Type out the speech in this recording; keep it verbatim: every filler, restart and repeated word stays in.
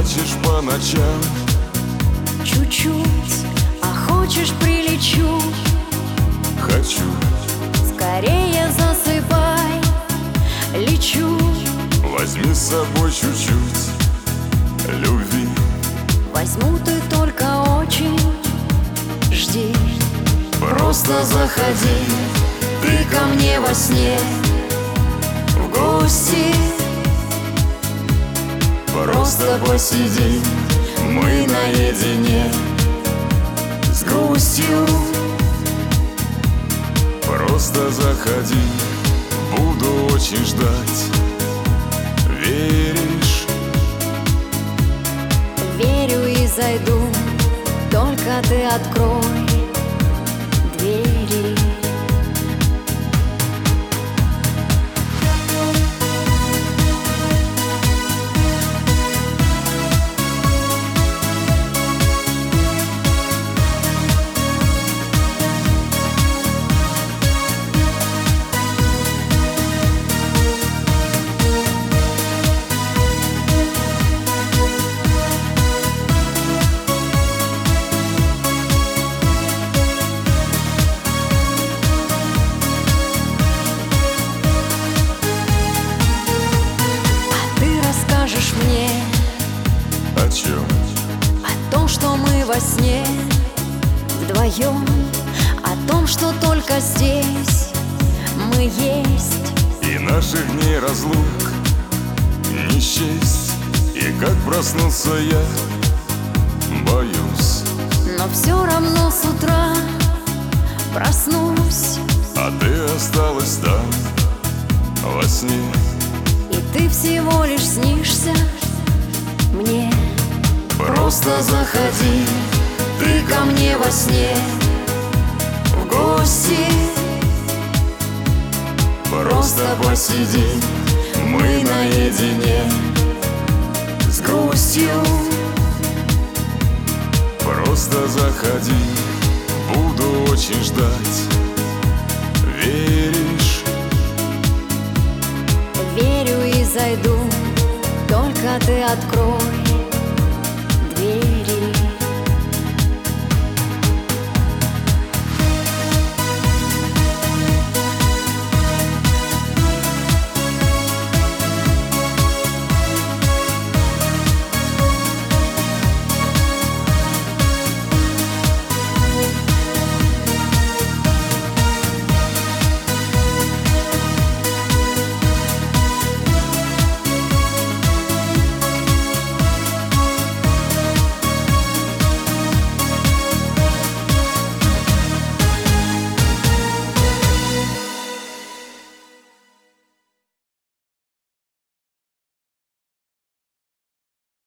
плачешь по ночам. Чуть-чуть, а хочешь прилечу. Хочу, Скорее засыпай, лечу. возьми с собой чуть-чуть любви. Возьму, ты только очень жди. Просто заходи Ты ко мне во сне в гости, просто посиди, мы наедине с грустью. Просто заходи, буду очень ждать. Веришь? Верю и зайду, только ты открой двери. Скажешь мне О чем? о том, что мы во сне вдвоем, о том, что только здесь мы есть. И наших дней разлук не счесть. И как проснуться я боюсь. Но все равно с утра проснусь, А ты осталась там во сне. и ты всего лишь снишься мне. Просто заходи, Ты ко мне во сне в гости, просто посиди, мы наедине с грустью. Просто заходи, буду очень ждать. Веришь? Верю и зайду, только ты открой двери.